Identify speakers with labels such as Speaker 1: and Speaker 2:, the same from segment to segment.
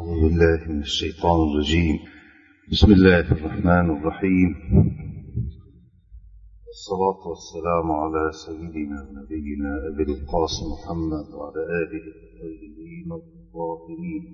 Speaker 1: أعوذ بالله من الشيطان الرجيم. بسم الله الرحمن الرحيم، والصلاة والسلام على سيدنا ونبينا أبي القاسم محمد وعلى آله الطيبين الطاهرين.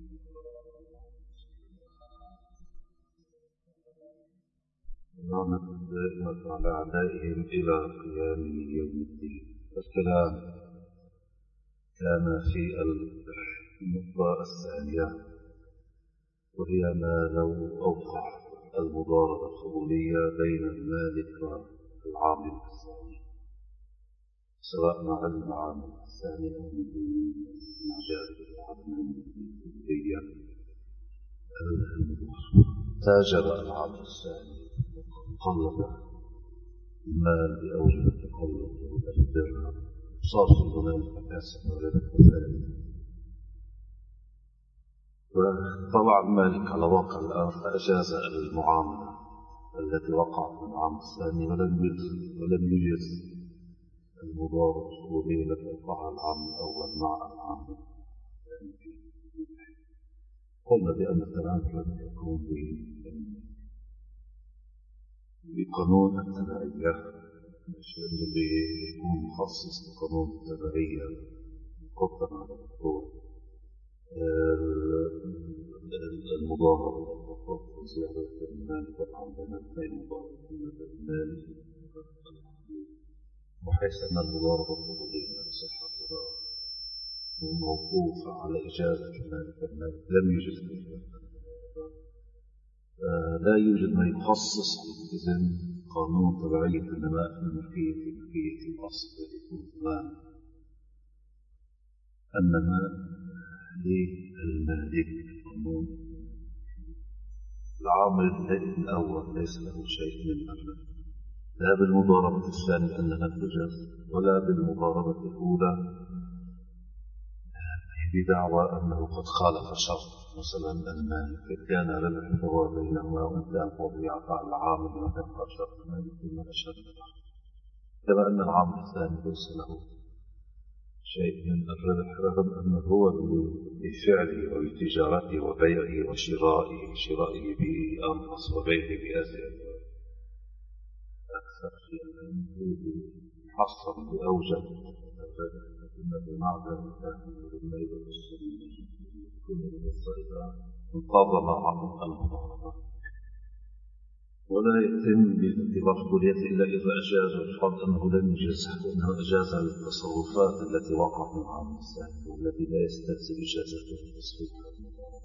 Speaker 1: اللعنة الدائمة على أعدائهم إلى قيام يوم الدين. الكلام كان في النقطة الثانية، وهي ما لو أوقع المضاربة الفضولية بين المالك والعامل الثاني، سواء مع العامل الثاني أو من دون مجال العامل الفضولية. تاجر العامل الثاني وقلب المال بأوجه التقلب والدرهم، صار في هناك مكاسب وربح وفائدة. وطلع المالك على واقع الآن فأجاز المعاملة التي وقعت من العام الثاني، ولم يجز المضاربة الفضولية التي وقعها العام الأول مع العام الثاني. قلنا بأن الكلام لم يكون بقانون التبعية، الذي يكون مخصص بقانون التبعية مقدم على الدكتور المضاربة وزيادة المال طبعا بين الاثنين، مضاربة المال وحيث أن المضاربة الفضولية صحتها موقوفة على إجازة المالك، المالك لم يجز لا يوجد ما يخصص بإذن قانون تبعية النماء الملكية في ملكية الأصل، يكون تمام النماء للمالك. قانون العامل الأول ليس له شيء من أمر، لا بالمضاربة الثانية أنها تجز، ولا بالمضاربة الأولى بدعوى أنه قد خالف شرط. مثلا المالك كان ربح سواء بينهما، وإن كان طبيعة العامل ما يبقى شرط المالك بما أشد، كما أن العامل الثاني ليس له شيء من الربح، رغم أنه هو بفعله وبتجارته وبيعه وشرائه بأنقص وبيعه بأزيد أكثر شيء حصل بأوجب الربح، لكنه مع ذلك لما يدرس كل الوسائل انتظم عقد المضاربة، ولا يتم باعتبار فضوليته إلا إذا أجاز الفرد أنه لم يجزه، وأنه أجاز التصرفات التي وقعت من العام الثاني، والذي لا يستلزم إجازته في تصريح المضاربة.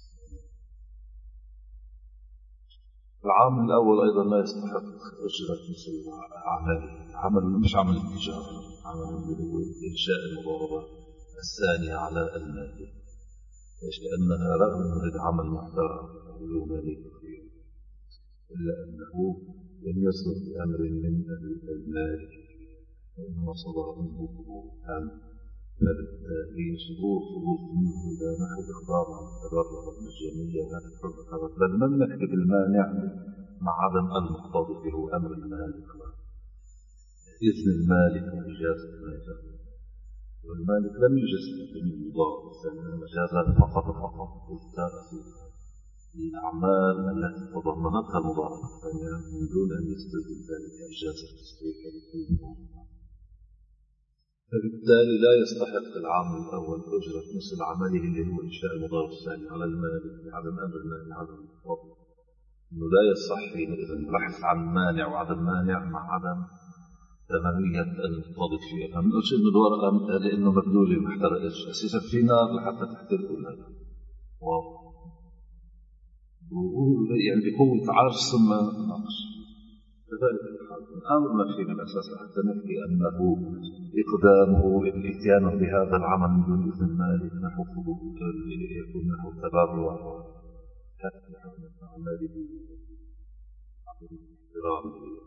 Speaker 1: العامل الأول أيضا لا يستحق أجرة مثل عمل مش عمل التجارة، عمل إنشاء المضاربة الثانية على المالك، لأنها رغم أنه عمل محترم له مالك كثير، إلا أنه لم يصدر بأمر من المالك، وإنما صدر منه فضول تام، فبالتالي صدور فضول منه لا نحو إخبار عن التبرع والمجانية هذا، بل من نكتب المانع مع عدم المقتضي له أمر المالك إذن المالك وإجازة المالك، والمالك لم يجز بالمضاربة الثانية، مجاز فقط في الأعمال التي تضمنتها المضاربة الثانية من دون أن يستلزم ذلك إجازة التصريح لكل مضاربة. فبالتالي لا يستحق العامل الأول أجرة مثل عمله اللي هو إنشاء المضاربة الثانية على المالك بعدم أمر المالك عدم الفضل، إنه لا يصح إذا البحث عن مانع وعدم مانع مع عدم تمامية المقتضي فيها. ما بنقولش إنه الورقة لأنه مبلولة ما احترقتش، أساسا في نار لحتى تحترق ولا لا، واضح، يعني بقوة عرش ثم نقش. كذلك الحال الأمر ما فيه من الأساس حتى نحكي أنه إقدامه الإتيان بهذا العمل من دون إذن المالك نحو فضول يكون نحو التبرع حتى نحو أعماله احترام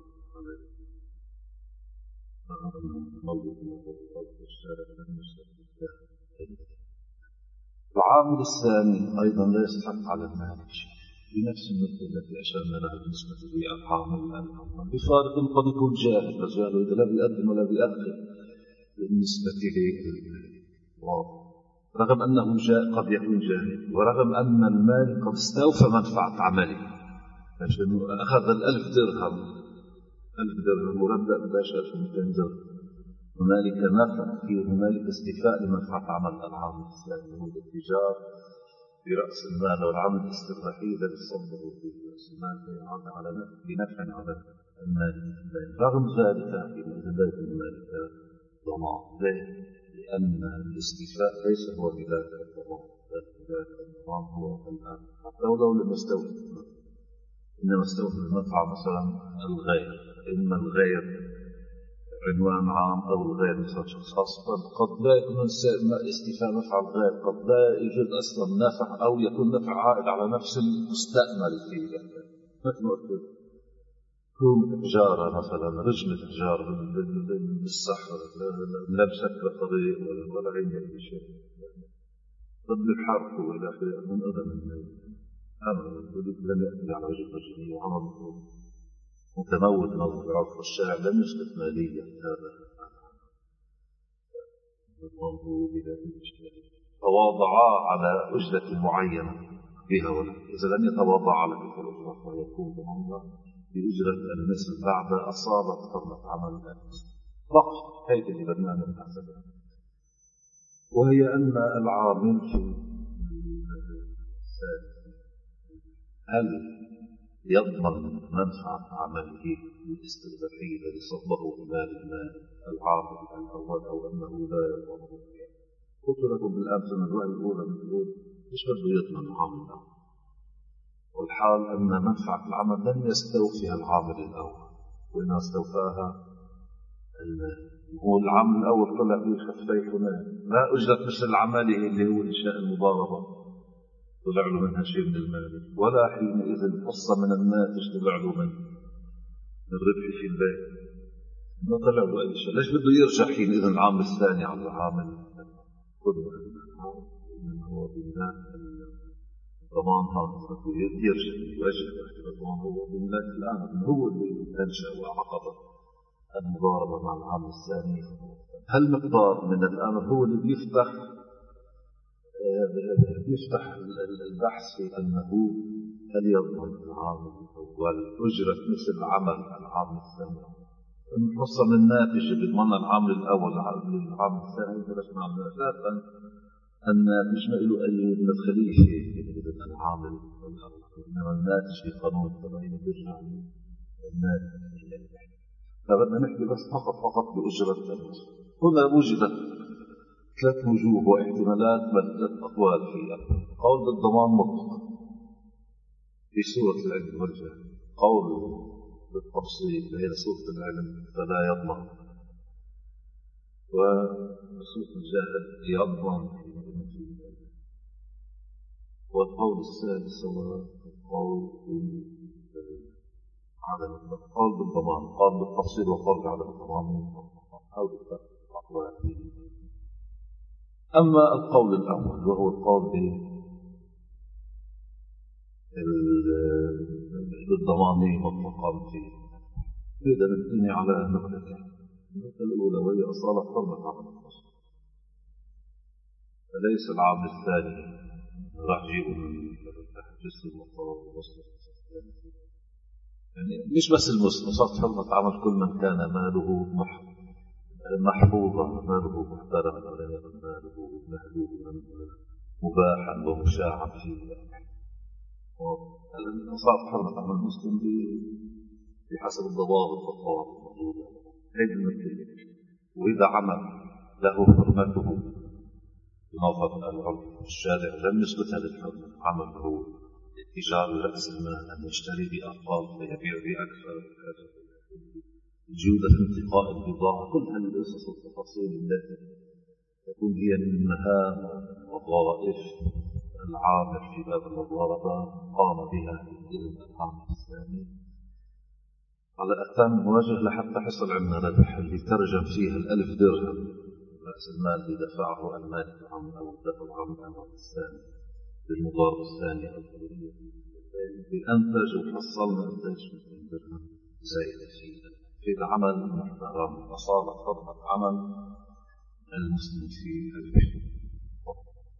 Speaker 1: العامل الثاني أيضا لا يستحق على المالك شيء بنفس النقطة التي أشرنا لها بالنسبة للعامل الأول، بفارق قد يكون جاهل، فجاهل لا بيقدم ولا بيأخر بالنسبة للواضح، رغم أنه قد يكون جاهل، ورغم أن المال قد استوفى منفعة عمله، أخذ 1000 درهم، 1000 درهم ورد قداش 1200 درهم. هنالك نفع، في هنالك استيفاء لمنفعة عمل العام الإسلامي، هو الاتجار برأس المال والعمل الاستغلاقي الذي صدره في رأس المال فيعود على بنفع على المال. رغم ذلك لا يكون هنالك ضمان، لأن الاستيفاء ليس هو بذات الضمان، بل بذات الضمان هو الآن حتى ولو لم يستوفي، إنما استوفي المنفعة مثلا الغير، إما الغير عنوان عام أو الغير مثل شخص خاص، قد لا يكون استيفاء نفع الغير، قد لا يوجد أصلا نفع، أو يكون نفع عائد على نفس المستأمل فيه. مثل ما قلت كوم تجارة مثلا، رجم تجارة بالصحراء، لا مسكر طريق ولا عندك شيء، ضد الحرب وإلى آخره، من أذن لم يأتي على وجه الرجمية وعمل متمول نظر عرف الشارع، لم يسقط ماليا هذا المنظور بذات الاشتراك، تواضعا على أجرة معينة بها ولا، إذا لم يتواضع على تلك الأجرة فيكون ضمنها بأجرة المثل بعد أصابة حرمة عمل الناس فقط. هيك اللي بدنا نحسبها، وهي أن العامل في الثالث هل يضمن منفعة عمله الاستغلاقي الذي صبه بمال المال العامل الأول، أو أنه لا يضمن؟ قلت لكم بالأمس الرواية الأولى بتقول إيش بده يضمن العامل الأول، والحال أن منفعة العمل لم يستوفيها العامل الأول، وإنما استوفاها المال. هو العامل الأول طلع به خفي حنان، لا أجرة مثل عمله اللي هو إنشاء المضاربة طلع له منها شيء من المال، ولا حينئذ حصة من الناتج طلع له من الربح في البيت، ما طلع له أي شيء. ليش بده يرجع حينئذ العامل الثاني على العامل قدوة؟ إنما هو بملاك الضمان، هذا يرجع يوجه تحت الضمان، هو بملاك الآن، هو اللي أنشأ وعقد المضاربة مع العامل الثاني. هل مقدار من الأمر هو اللي بيفتح البحث في أنه هل يضمن العامل الأول أجرة مثل عمل العامل الثاني، الحصة من الناتج اللي بيضمنها العامل الأول للعامل الثاني. بلاش معنى أساسا الناتج ما له أي مدخلية في العامل الأول، إنما الناتج في قانون التبعين بيرجع للناتج. فبدنا نحكي بس فقط بأجرة النصف. هنا وجدت 3 وجوه واحتمالات، بل 3 أقوال فيها. قول بالضمان مطلق في سورة العلم والجهل، قول بالتفصيل هي سورة العلم فلا يضمن، وسورة الجهل يضمن، والقول الثالث هو القول عدم القول بالضمان، قول بالتفصيل وقول بعدم الضمان، أو بالأقوال فيه. أما القول الأول وهو القول بالضمان مطلقا فيه، إذا نبني على نقطتين. النقطة الأولى وهي أصالة حرمة عمل النصر، فليس العامل الثاني راح يجيبوا من جسر المطار ووصل، يعني مش بس المسلم، صارت حرمة عمل كل من كان ماله محفوظا، ماله محترما، ماله مهدودا مباحا ومشاعا فيه. صارت حرمة عمل المسلم بحسب الضوابط والقواعد الموجودة، هذه المثلية. وإذا عمل له حرمته بنظر العرف الشارع لم يثبت هذه الحرمة، عمل له اتجار رأس المال، أن يشتري بأقل فيبيع بأكثر، جودة انتقاء البضاعة، كل هذه القصص والتفاصيل التي تكون هي من مهام وظائف العامل في باب المضاربة قام بها الإذن العام الثاني على أتم وجه لحتى حصل عندنا ربح اللي ترجم فيها 1000 درهم رأس المال اللي دفعه المالك العام أو الدفع العام الأمر الثاني بالمضاربة الثانية الأولية، بأنتج وحصلنا أنتج 200 درهم زائد فيه في العمل محترم، أصابت حرمة عمل المسلم في البحث.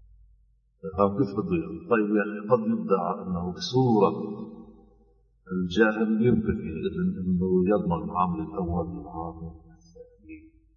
Speaker 1: كيف بده يعمل؟ طيب يا أخي قد يدعى أنه بصورة الجاهل يمكن إذن أنه يضمن العامل الأول والعامل الثاني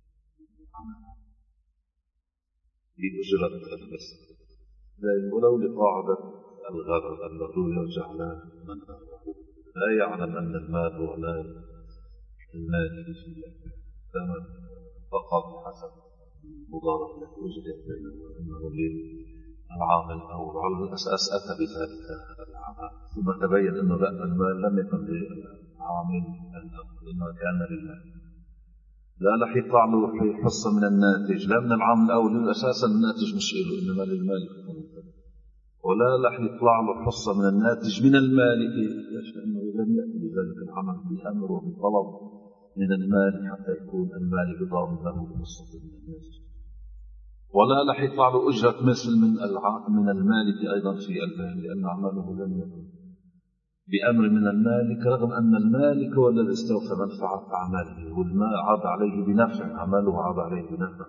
Speaker 1: بأجرة المثل، ولو لقاعدة الغرر الذي يرجع له من غره لا يعلم أن المال ولا المال في ثمن فقط حسب المضاربة التي وجدت بينه وأنه للعامل أو على الأساس أتى بذلك العمل، ثم تبين أنه لا، المال لم يكن للعامل الأول إنما كان للمال، لا رح يطلع له حصة من الناتج لا من العامل الأول، أساسا الناتج مش له إنما للمالك، ولا رح يطلع له حصة من الناتج من المالك، لأنه لم يأتي بذلك العمل بالأمر وبالطلب من المالك حتى يكون المالك ضامن له حصة من الناتج، ولا رح يطلع له أجرة مثل من المالك أيضا في المال، لأن عمله لم يكن بأمر من المالك، رغم أن المالك هو الذي استوفى منفعة عمله، والمال عاد عليه بنفع عمله، عاد عليه بنفع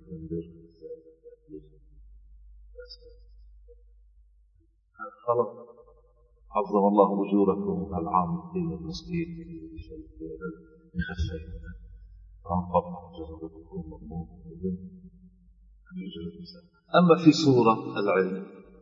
Speaker 1: خلاص. عظم الله أجوركم العام الدين المسكين بخفين فانقطع جهدكم مضمون. أما في صورة العلم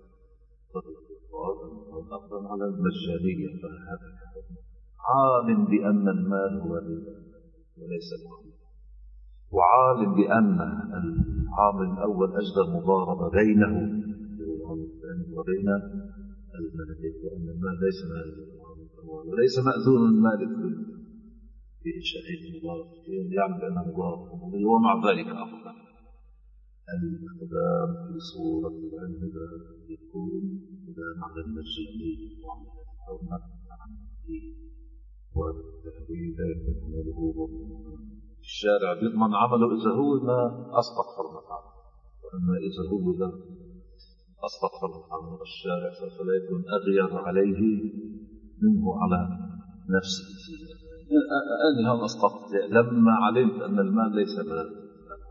Speaker 1: الأفضل على المجانية، فهذا عالم بأن المال هو وليس المال، وعالم بأن العامل الأول أجرى المضاربة بينه وبين المالك، وأن المال ليس مال العامل الأول وليس مأذون المالك بإنشاء المضاربة، يعمل بأنه مضاربة، ومع ذلك أفضل الاقتدام في صورة العلم يكون اقتدام على المجاني وعلى الحرمة عن الدين، والتهويل لا يكون عمله الشارع بيضمن عمله إذا هو ما أسقط حرمة عنه، وأما إذا هو لا أسقط حرمة عنه الشارع سوف لا يكون أغير عليه منه على نفسه. أنا هذا أسقط لما علمت أن المال ليس مال،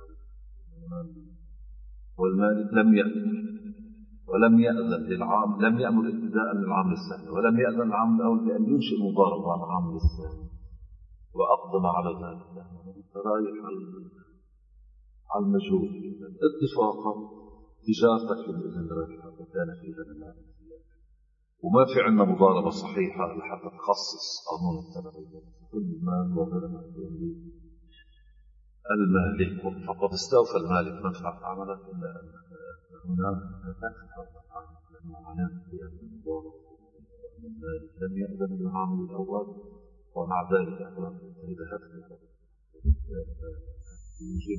Speaker 1: والمالك ولم يأذن للعام، لم يأمر ابتداء للعام الثاني، ولم يأذن العام الأول بأن ينشئ مضاربة على العام الثاني وأقدم على ذلك، رايح على المجهول اتفاقا تجارتك بالإذن رايحة وكان فيها المال، وما في عندنا مضاربة صحيحة لحتى تخصص قانون التبعية، كل المال وغير مأذون المالك فقد استوفى المالك منفعة عمله، إلا أن هناك لما علمت بأن المالك لم يأذن بالعامل الأول، ومع ذلك ذهبت يجب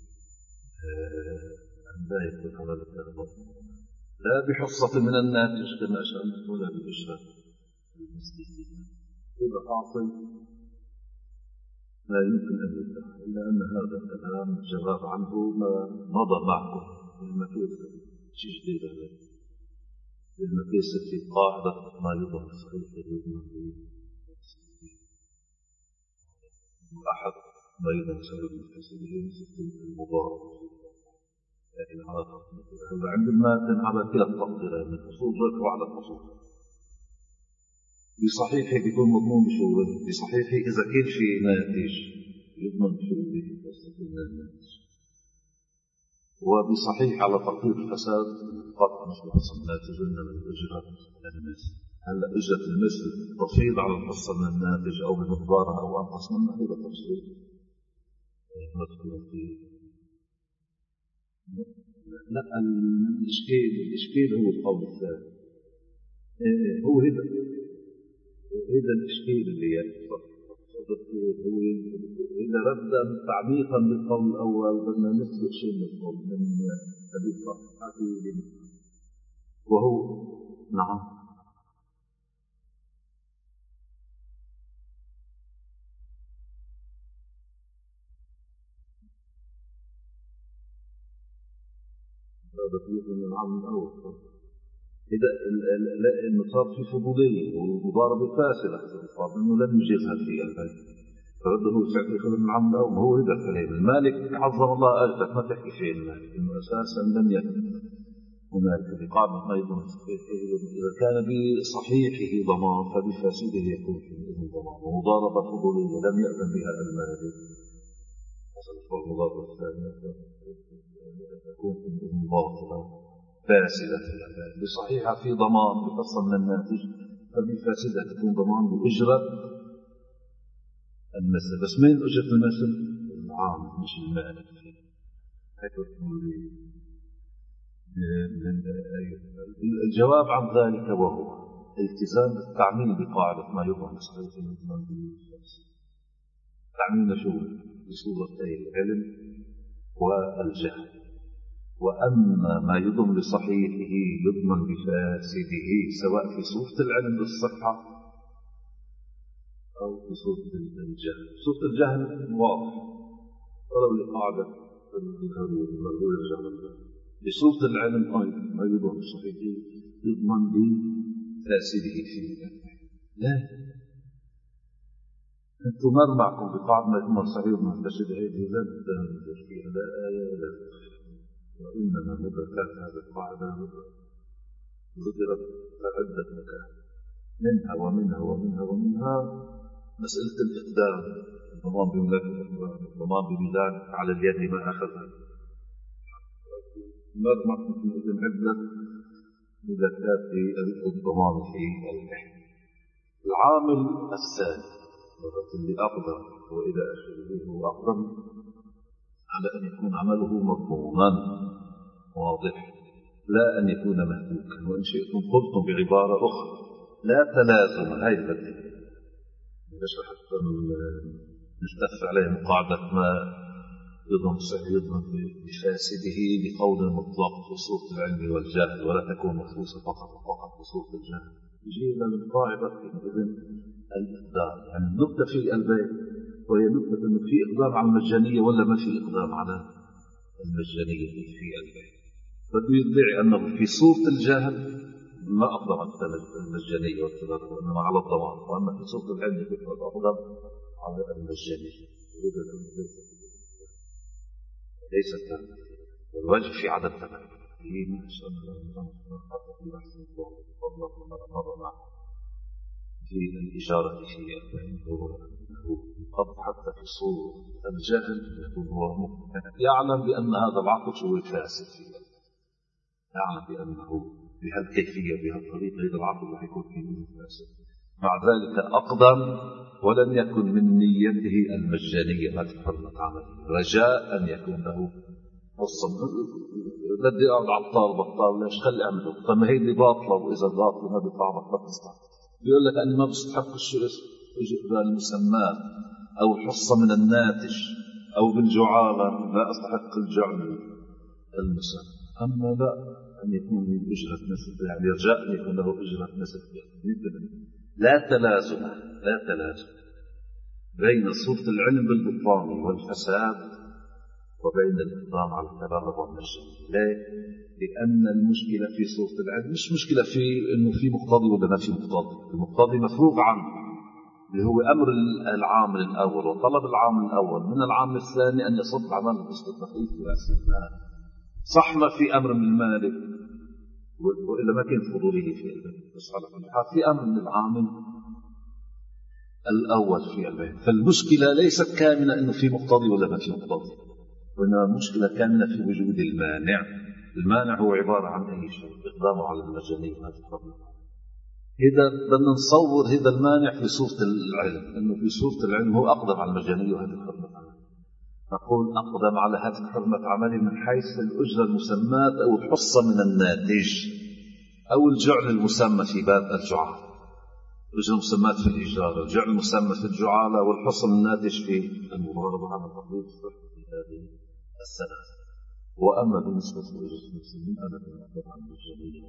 Speaker 1: أن لا يكون هناك تغضب لا بحصة من الناتج كما أشرت ولا بأجرة المسلمين، إذا حاصل لا يمكن أن يدعى، إلا أن هذا الكلام الجواب عنه ما مضى معكم بالمكيسة شيء جديد، بالمكيسة في قاعدة ما يضمن صحيح يضمن أحد ما يضمن صحيح المكيسة به المضاربة، لكن هذا عند الماتن على كلا التقديرين من الحصول وعلى الحصول. بصحيحه بيكون مضمون بشروطه، بصحيحه إذا كان في ناتج يضمن بشروطه وصف الناتج، وبصحيح على تقدير الفساد قطع مش بحصة الناتج إنما الأجرة المثل. هلا أجرة المثل تفيض على الحصة من الناتج أو بمقدارها أو أنقص منها، هذا تفصيل مذكور فيه. لا، الإشكال هو القول الثاني، هو هذا الإشكال اللي يحصل هو إذا رد تعليقا بالقول الأول بدنا نسبق شيء من القول من هذه القاعدة، وهو نعم هذا في من العام الأول. إذا النصاب في فضولية والمضاربة فاسدة إنه لم يجيزها في البيت، فرده ساعة يخذ من العام الأول. هو هذا الكلام المالك عظم الله أجرك ما تحكي فيه المالك إنه أساسا لم يكن، هناك بقاعدة أيضا إذا كان بصحيحه ضمان فبفاسده يكون حينئذ ضمان، ومضاربة فضولية لم يأذن بها المالك والمضاربة الثانية تكون حينئذ باطلة فاسدة. بصحيحة في ضمان بقصة من الناتج، فبفاسدة تكون ضمان بأجرة المثل. بس من أجرة المثل؟ العام مش المالك. الجواب عن ذلك وهو التزام بالتعميم بقاعدة ما يضمن بصحيح يضمن بالفاسد. تعميم شو؟ بصورتي العلم والجهل. وأما ما يضمن بصحيحه يضمن بفاسده، سواء في صورة العلم بالصحة أو في صورة الجهل. صورة الجهل واضح، ولو لقاعدة الغرور الجهل. بصورة العلم أيضا ما يضمن بصحيحه يضمن بفاسده فيه. لا أنتم مر معكم بقاعدة ما يضمن صحيح من فاسده إذا تنزل فيها لا آية ولا وإنما مدركات هذه القاعدة ذكرت عدة مكان، ومنها مسألة الإقدام، الضمان بملاك الإقدام، الضمان بميلاد على اليد ما أخذها. نرمى إذن عدة مدركات في الضمان في الإحدى. العامل الثاني اللي أقدم وإلى آخره هو أقدم على أن يكون عمله مضمونا واضح، لا أن يكون مهلوكا. وإن شئتم قلتم بعبارة أخرى لا تلازم. هاي البديل نشرح حتى نلتف عليهم قاعدة ما يضمن صحيح يضمن بفاسده بقول مطلق في صورة العلم والجهل، ولا تكون مخصوصة فقط في صورة الجهل. يجينا من قاعدة إذن الإقدام، يعني النقطة في البيت وهي نقطة أنه في إقدام على المجانية ولا ما في إقدام على المجانية في البيت. بده يدعي أنه في صورة الجهل ما أقدم على المجانية والتبرع، وإنما على الضمان، وأما في صورة العلم أقدم على المجانية. ليس التمام، والواجب في عدم تمام. في شأن حتى في بحث الضوء في الإشارة في قد حتى في صورة الجهل يكون هو يعلم بأن هذا العقد هو فاسد فيه، يعلم بأنه بهالكيفية بهالطريقة هذا العقد راح يكون فيه فاسد، مع ذلك أقدم ولم يكن من نيته المجانية ما تحرمت عمله، رجاء أن يكون له قصة. بدي أقعد عطال بطال ليش خلي أعمله؟ طب ما هي اللي باطلة، وإذا باطلة ما بيطلع ما بتستحق. بيقول لك أنا ما بستحق المسمات أو الحصة من الناتج أو بالجعالة لا أستحق الجعل المسمى. أما لا أن يكون من أجرة مثل، يعني رجاء أن يكون له أجرة مثل. لا تلازم بين صورة العلم بالبطلان والفساد وبين الإقدام على التبرع والمجانية. ليه؟ لأن المشكلة في صورة العلم مش مشكلة في إنه في مقتضي ولا ما في مقتضي. المقتضي مفروغ عنه اللي هو أمر العامل الأول وطلب العامل الأول من العامل الثاني أن يصد عمل الاستثنائي في رأس المال. صح ما في أمر من المالك وإلا ما كان فضوليه في البيت، بس على كل حال في أمر من العامل الأول في البيت. فالمشكلة ليست كامنة إنه في مقتضي ولا ما في مقتضي، وإنما المشكلة كامنة في وجود المانع. المانع هو عبارة عن أي شيء إقدامه على المجانية ما تقدم. إذا بدنا نصور هذا المانع في صورة العلم، إنه في صورة العلم هو أقدم على المجانية وهذه حرمة عمله. نقول أقدم على هذه حرمة عمله من حيث الأجرة المسماة أو الحصة من الناتج أو الجعل المسمى في باب الجعالة. الأجرة المسماة في الإجارة، الجعل المسمى في الجعالة، والحصة من الناتج في المضاربة على تقدير في هذه الثلاثة. وأما بالنسبة لأجرة المسلمين أنا أقدم عن المجانية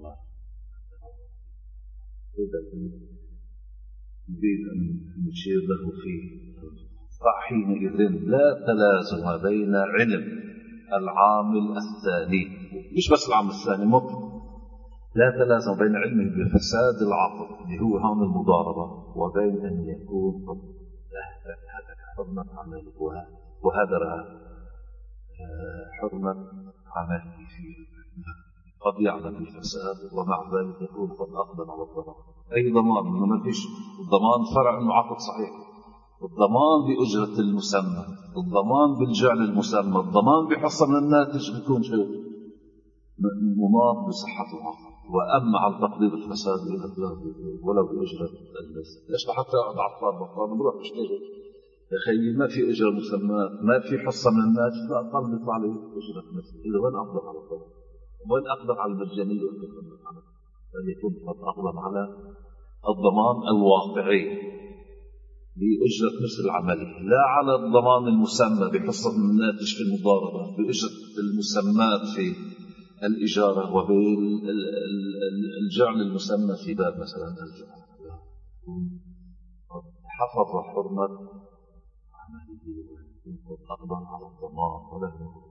Speaker 1: إذا نريد أن نشير له فيه. فحينئذ لا تلازم بين علم العامل الثاني، مش بس العامل الثاني مطلق، لا تلازم بين علمه بفساد العقد اللي هو هون المضاربة وبين أن يكون قد هذا حرمة عمله وهذا حرمة عمله فيه. قد يعلم بالفساد ومع ذلك يكون قد أقدم على الضمان. أي ضمان؟ إنه ما فيش الضمان فرع إنه عقد صحيح. الضمان بأجرة المسمى، الضمان بالجعل المسمى، الضمان بحصن الناتج بيكون شيء مناط بصحة العقد. وأما عن تقدير الفساد ولو بأجرة المثل. ليش حتى أقعد عطار بطال بروح بشتغل يا أخي ما في أجرة مسمى، ما في حصة من الناتج، فأقل بيطلع لي أجرة مثل. إذا وين أقدر على الضمان؟ وين أقدر على المجانية؟ أن يكون قد أقدم على الضمان الواقعي بأجرة مثل عمله، لا على الضمان المسمى بحصة الناتج في المضاربة، بأجرة المسمات في الإجارة وبالجعل المسمى في باب مثلا الجعل. حفظ حرمة عمله ويكون قد أقدم على الضمان ولا يكون.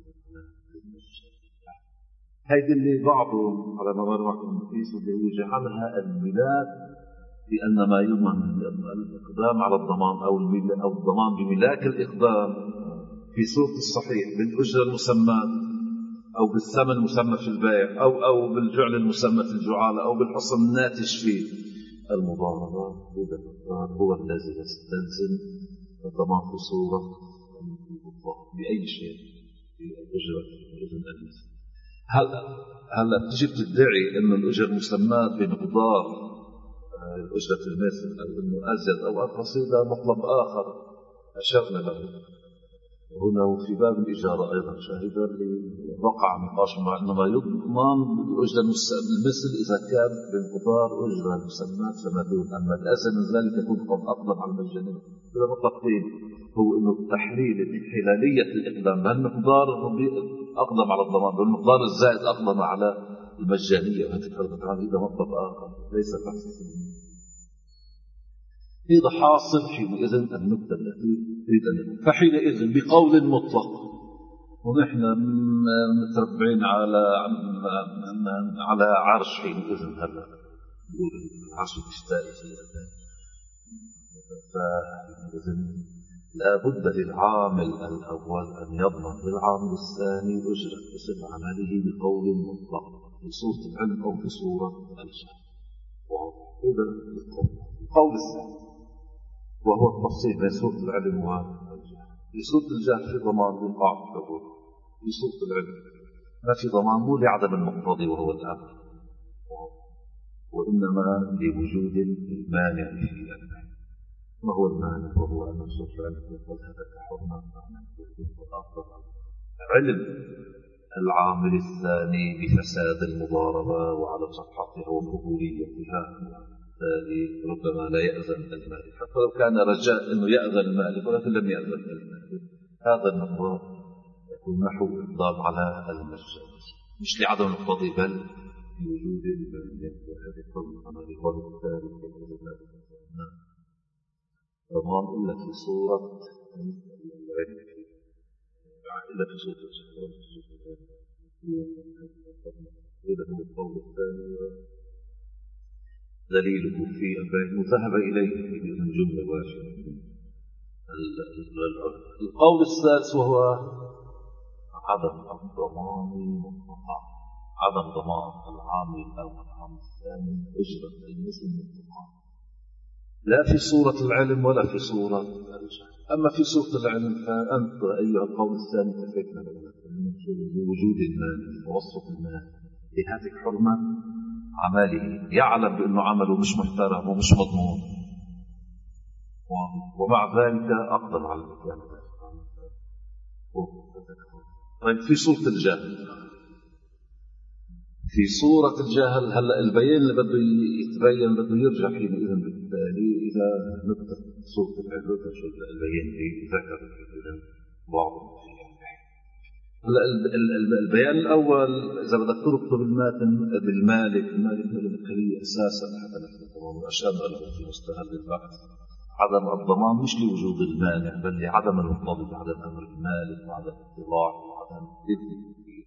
Speaker 1: هيدي اللي بعضهم على مبارك النفيس اللي هو جعلها الملاك، لأن ما يضمن الإقدام على الضمان أو الضمان بملاك الإقدام في صورة الصحيح بالأجرة المسمى أو بالثمن المسمى في البيع أو بالجعل المسمى في الجعالة أو بالحصن الناتج في المضاربة. هذا الإقدام هو الذي يستلزم الضمان في صورة بأي شيء في الأجرة المسمى. هلا بتجي بتدعي انه الاجر مسمات بمقدار اجره المثل او انه ازيد او ارخص، هذا مطلب اخر اشرنا له هنا. وفي باب الاجاره ايضا شاهدا اللي وقع نقاش مع انه ما يضمن الاجره المثل اذا كان بمقدار اجره المسمات فما دون، اما الازيد من ذلك يكون قد اقدم على المجانيه. هذا مطلقين، هو انه تحليل حلاليه الاقدام بهالمقدار أقدم على الضمان، بالمقدار الزائد أقدم على المجانية. وهذه هذا مطلب آخر ليس تحسيس. هذا حاصل حينئذ النكتة التي تريد أن يكون. فحينئذ بقول مطلق، ونحن متربعين على عرش حينئذ هلا نقول العرش الاشتائي في الأذان، فحينئذ لا بد للعامل الأول أن يضمن للعامل الثاني أجرة مثل عمله بقول مطلق في صورة العلم أو في صورة الجهل. وهذا القول الثاني وهو التفصيل بين صورة العلم والجهل. في صورة الجهل في ضمان يقع الحضور، في صورة العلم ما في ضمان، مو لعدم المقتضي وهو الأمر، وإنما لوجود المانع في الأمر. ما هو المانع؟ وهو أن الصوت العلم يقول هذا كحرمة علم العامل الثاني بفساد المضاربة وعدم صحتها وقبوليتها، بالتالي ربما لا يأذن المالك حتى لو كان رجاء أنه يأذن المالك ولكن لم يأذن المالك. هذا المقدار يكون نحو إقدام على المجان مش لعدم المقتضي بل لوجود المانع. وهذه الحرمة وبالتالي ضمان إلا في صورة العلم، إلا في صورة الجهل. هذا هو القول الثاني دليله في البيان ذهب إليه من جملة واحدة. القول الثالث وهو عدم الضمان مطلقا، عدم ضمان العامل الأول والعامل الثاني أجرة المثل مطلقا، لا في صورة العلم ولا في صورة الجهل. أما في صورة العلم فأنت أيها القول الثاني كفيتنا بوجود المال ووصف المال بهذه حرمة عمله، يعلم بأنه عمله مش محترم ومش مضمون ومع ذلك أقدر على المكان. طيب في صورة الجهل، في صورة الجهل هلا البيان اللي بده يتبين بده يرجع حينئذ بالتالي إلى نقطة صورة العلم. البيان اللي ذكر بعض هلا البيان الأول إذا بدك تربط بالمالك، المالك له الإمكانية أساسا حتى نحن الضمان وأشار له في مستهل البحث عدم الضمان مش لوجود المانع بل لعدم المقتضي بعدم أمر المالك وعدم الاطلاع وعدم إذن.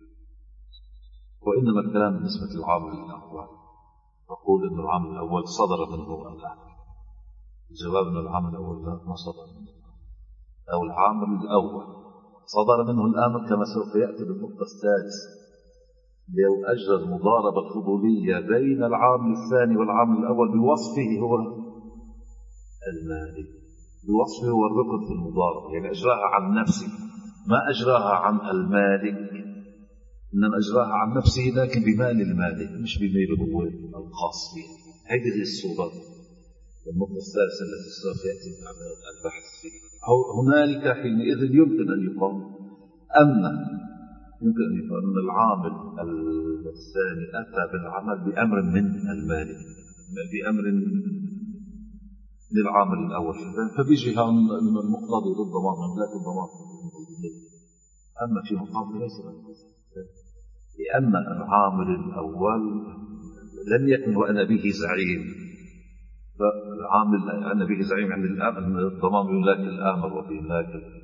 Speaker 1: وإنما الكلام بالنسبة للعامل الأول نقول أن العامل الأول صدر منه الأمر. الجواب أن العامل الأول ما صدر منه، أو العامل الأول صدر منه الأمر كما سوف يأتي بالنقطة السادسة. لو أجرى المضاربة الفضولية بين العامل الثاني والعامل الأول بوصفه هو المالك، بوصفه هو الركن في المضاربة، يعني أجراها عن نفسه ما أجراها عن المالك، إنما أجراها عن نفسه لكن بمال المالك مش بميله هو الخاص به. هذه هي الصورة. النقطة الثالثة التي سوف يأتي البحث فيها، هنالك حينئذ يمكن أن يقال أن العامل الثاني أتى بالعمل بأمر من المالك، بأمر للعامل الأول، فبيجي المقتضي للضمان مملاك الضمان، أما في مقابل ليس لأن العامل الأول لم يكن وأنا به زعيم، فالعامل أنا به زعيم يعني الضمان بملاك الآمر وبملاك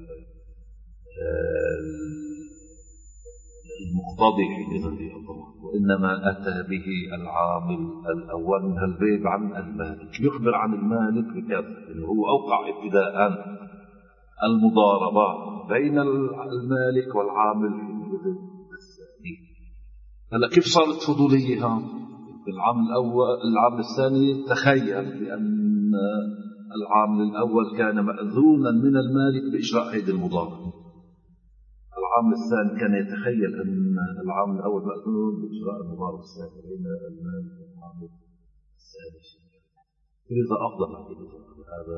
Speaker 1: المقتضي حينئذ للضمان، وإنما أتى به العامل الأول من البيع عن المالك، يخبر عن المالك بكذا، إنه هو أوقع ابتداء المضاربة بين المالك والعامل حينئذ الثاني. هلا كيف صارت فضولية هون؟ العامل الأول العامل الثاني تخيل بأن العامل الأول كان مأذونا من المالك بإجراء هذه المضاربة، العامل الثاني كان يتخيل أن العامل الأول مأذون بإجراء المضاربة الثانية بين المالك والعامل الثاني، لذا أفضل هذا.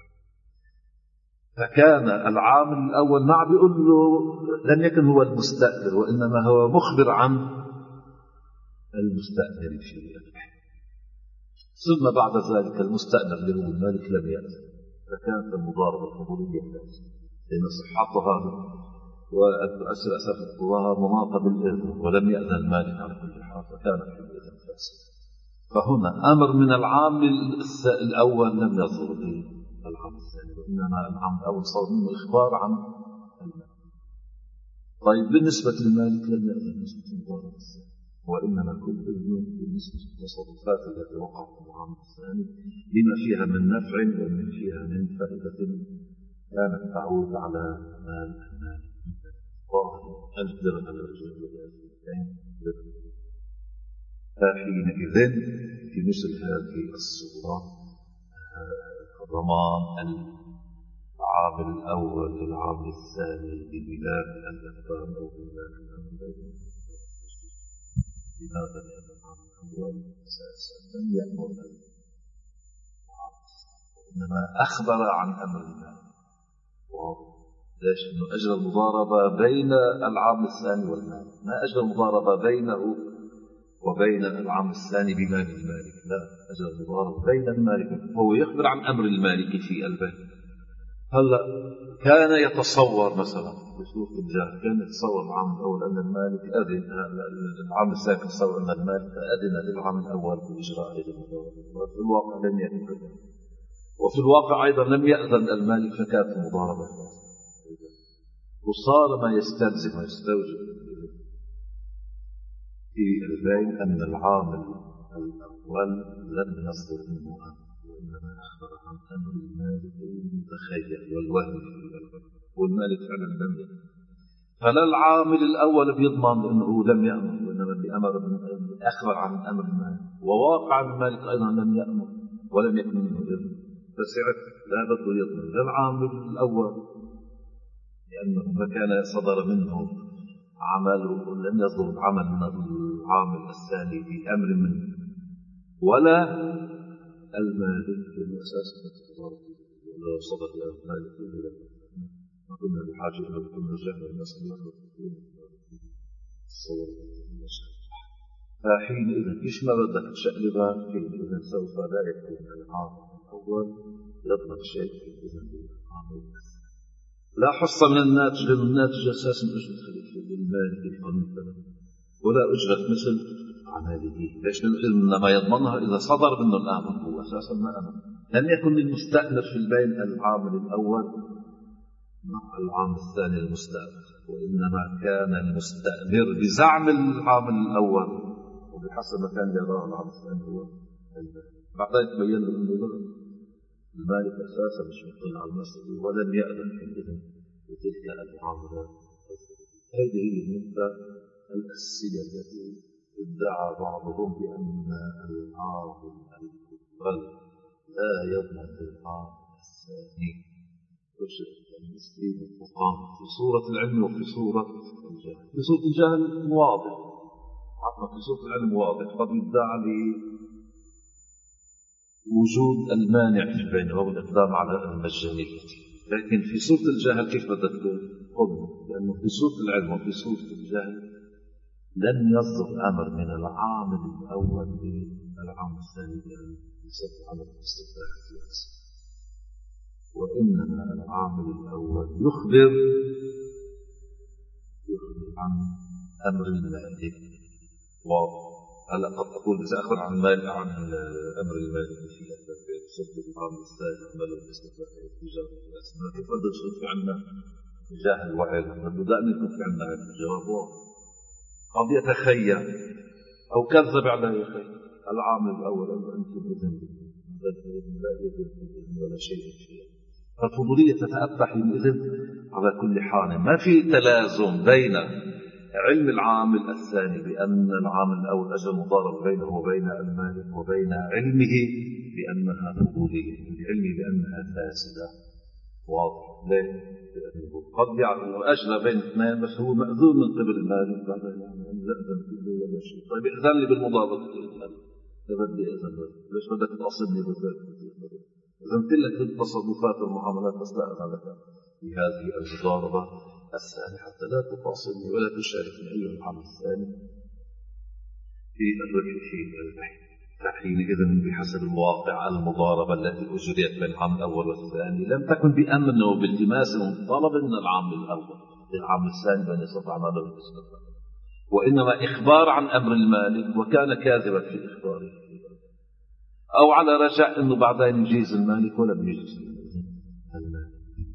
Speaker 1: فكان العامل الأول بيقول له لم يكن هو المستأجر، وإنما هو مخبر عن المستأجر فيه، ثم بعد ذلك المستأجر اللي هو المالك لم يأذن، فكانت المضاربة الفضولية لأن صحتها وتؤثر أساس القضاء مناطة بالإذن، ولم يأذن المالك على كل حال، فكانت الإذن فاسد. فهنا أمر من العامل الأول لم يصدر العامل الثاني، وإنما العامل الأول صار منه إخبار عن المالك. طيب بالنسبة للمالك لم يأذن بالنسبة للمضاربة الثانية، وإنما كل إذن بالنسبة للتصرفات التي وقعت في العامل الثاني لما فيها من نفع ومن فيها من فائدة كانت تعود على مال المالك. الدرهم على الرجل فحينئذ في مثل هذه الصورة ضمان العامل الأول للعامل الثاني بملاك الأكبر أو بملاك الأمر. لماذا؟ لأن العامل الأول أساسا لم يأمر وإنما أخبر عن أمر الله. ليش؟ إنه أجرى المضاربة بين العامل الثاني والمالك، ما أجرى المضاربة بينه وبين العامل الثاني بمال المالك، لا، أجرى المضاربة بين المالك، هو يخبر عن أمر المالك في البيع. هلا كان يتصور مثلا بشروط الجاه، كان يتصور العامل الأول أن المالك أذن، العامل الثاني يتصور أن المالك أذن للعامل الأول بإجراء هذه المضاربة، وفي الواقع لم يكن، وفي الواقع أيضا لم يأذن المالك، فكانت المضاربة وصار ما يستلزم ويستوجب في البيع أن العامل الأول لم يصدر منه أمر، وإنما أخبر عن أمر المالك المتخيل والوهم في البيع، والمالك فعلا لم يأمر. فلا العامل الأول بيضمن أنه لم يأمر، وإنما بأمر أخبر عن أمر المالك، وواقع المالك أيضا لم يأمر ولم يكن منه إذن، فسعت لا بده يضمن للعامل الأول، لأنه ما كان صدر منه عمل ولم يصدر العمل من العامل الثاني بأمر منه، ولا المالك بالأساس ولا صدر المالك ما كنا بحاجة إلى كنا رجعنا المسألة الصور. فحينئذ إيش ما بدك تشقلبها، حينئذ سوف لا يكون العامل الأول يضمن شيء إذن بالعامل الثاني. لا حصة من الناتج، لأن الناتج أساسا أجرة خليفة للمالك القانون، ولا أجرة مثل عمله. ليش؟ إنما يضمنها إذا صدر منه الآمر، هو أساسا ما أمر. لم يكن للمستأمر في البيع العامل الأول مع العامل الثاني المستأمر، وإنما كان المستأمر بزعم العامل الأول وبحسب ما كان يراه العامل الثاني هو بعدين تبين له أنه المالك أساسا مش مطلع على المسألة ولم يأذن حينئذ بتلك المعاملة. هذه هي النقطة الأساسية التي ادعى بعضهم بأن العامل الأول لا يضمن للعامل الثاني المسلم الفقهاء في صورة العلم وفي صورة الجهل. في صورة الجهل واضح، حتى في صورة العلم واضح، قد يدعى لوجود المانع في البين أو الإقدام على المجانية، لكن في صورة الجهل كيف بدك تقول؟ لأنه في صورة العلم وفي صورة الجهل لن يصدر أمر من العامل الأول للعامل الثاني بأن يصدر أمر باستفتاح السياسي، وإنما العامل الأول يخبر عن أمر المالك. وهلا قد تقول إذا أخبر عن الأمر المالك في يصدر العامل الثاني عمله باستفتاح السياسي، كيف بدنا نشوف في عندنا جاهل وعلم؟ بده دائما يكون في عندنا علم. الجواب واضح. قد يتخيل أو كذب على يخي العامل الأول أنتم إذن لا يجب إذن ولا شيء فيه. فالفضولية تتأتى حينئذ على كل حال. ما في تلازم بين علم العامل الثاني بأن العامل الأول أجل مضارب بينه وبين المالك وبين علمه بأنها فضولية، بعلمه بأنها فاسدة. واضح؟ ليه؟ قد يعلم أجل بين اثنين بس هو مأذون من قبل المالك، بعد يعني لا أذن فيه ولا شيء. طيب إذن لي بالمضاربة، بدي إذن ليش بدك تقصدني بالذات؟ إذنت لك بالتصرفات والمعاملات بس لا أذن لك بهذه المضاربة الثانية حتى لا تفاصلني ولا تشاركني أيها العامل الثاني في الربح في البيع. فحينئذ بحسب الواقع المضاربة التي أجريت بين العامل الأول والثاني لم تكن بأمن وبالتماس طلب من العامل الأول للعامل الثاني بأن يستطيع عمله بالاستثمار، وإنما إخبار عن أمر المالك وكان كاذبا في إخباره، أو على رجاء أنه بعدين يجيز المالك ولم يجيز المالك.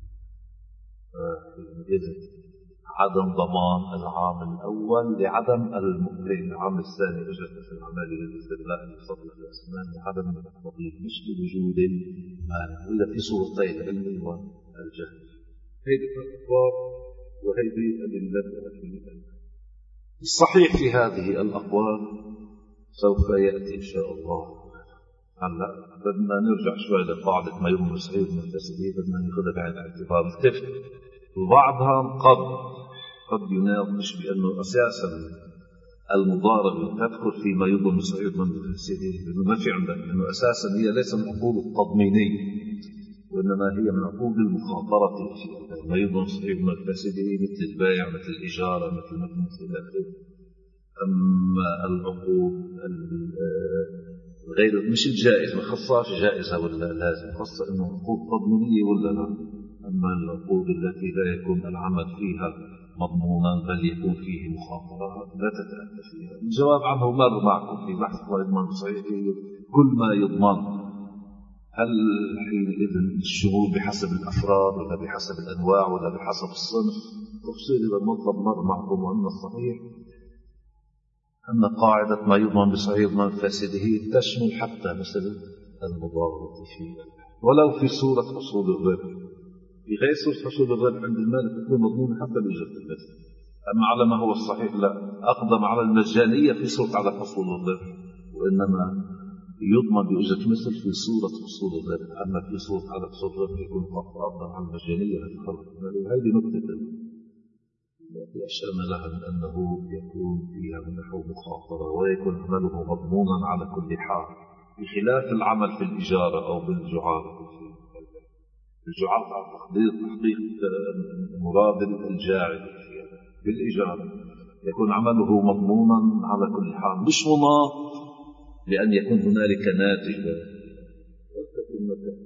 Speaker 1: فحينئذ عدم ضمان العامل الأول لعدم العامل الثاني أجرة في العمل للاستغلاء لفضل الأسمان لعدم التطبيق مش لوجود المانع، وإلا في صورتين العلم والجهل. هذه الأخبار وهذه الأدلة. الصحيح في هذه الأقوال سوف يأتي إن شاء الله. هلا بدنا نرجع شوي لقاعدة ما يضمن صحيح من الفاسدين، بدنا ناخذها بعين الاعتبار. التفت وبعضها قد يناقش بأنه أساسا المضاربة تدخل فيما يضمن صحيح من الفاسدين، لأنه ما في عندك، لأنه أساسا هي ليس من عقود التضمينية وإنما هي من عقود المخاطرة في ما يضمن صحيح من الفاسدين، مثل البيع مثل الإجارة مثل إلى آخره. أما العقود غير مش الجائزة، ما خصهاش جائزة ولا لازم، خاصة إنه عقود تضمينية ولا لا. أما العقود التي لا يكون العمل فيها مضمونا بل يكون فيه مخاطرة لا تتأتى فيها. الجواب عنه مر معكم في بحث ما يضمن صحيح. كل ما يضمن، هل حينئذ الشغول بحسب الأفراد ولا بحسب الأنواع ولا بحسب الصنف؟ تفصيل إلى المطلب مر معكم. وأن الصحيح أن قاعدة ما يضمن بصحيح يضمن بفاسده تشمل حتى مثل المضاربة فيه، ولو في صورة حصول الربح. في غير صورة حصول الربح عند المالك تكون مضمونة حتى بإجرة المثل. أما على ما هو الصحيح لا، أقدم على المجانية في صورة على حصول الربح، وإنما يضمن بإجرة مثل في صورة حصول الربح. أما في صورة على حصول الربح يكون أقدم على المجانية في خلق المال. وهذه نقطة التي أشرنا لها من أنه يكون فيها من نحو مخاطرة ويكون عمله مضمونا على كل حال، بخلاف العمل في الإجارة أو بالجعارة. الجعارة على تحقيق مراد الجاعل، بالإجارة يكون عمله مضمونا على كل حال، مش مناط لأن يكون هنالك ناتج.